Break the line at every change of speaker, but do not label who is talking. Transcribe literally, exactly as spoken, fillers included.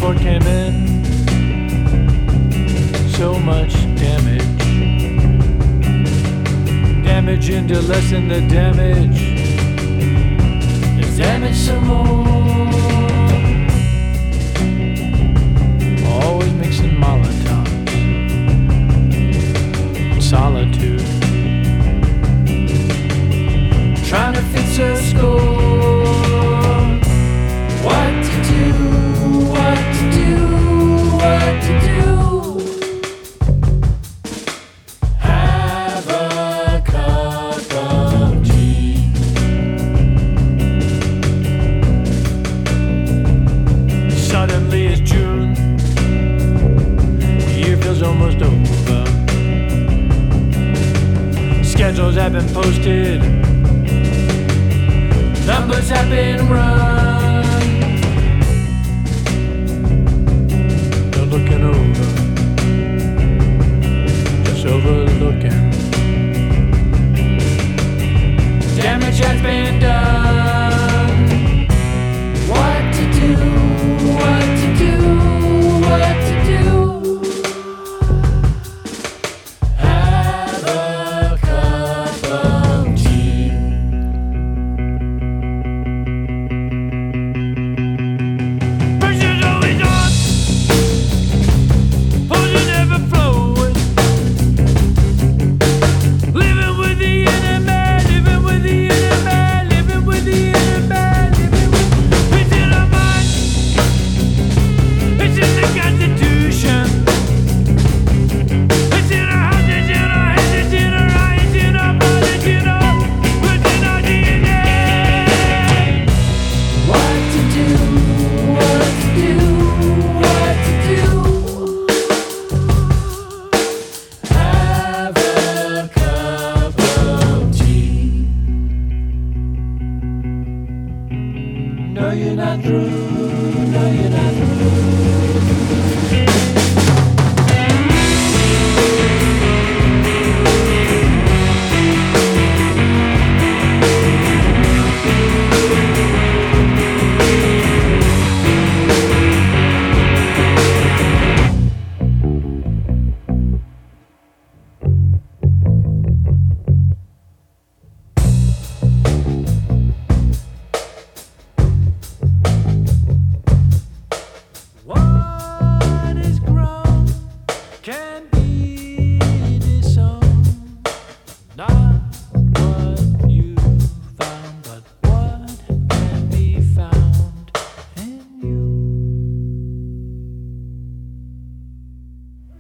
report came in. So much damage. Damaging to lessen the damage. There's damage some more. Always mixing Molotovs. Solitude. Trying to fix a score. What to do, what to do, what to do. Have a cup of tea. Suddenly it's June. The year feels almost over. Schedules have been posted.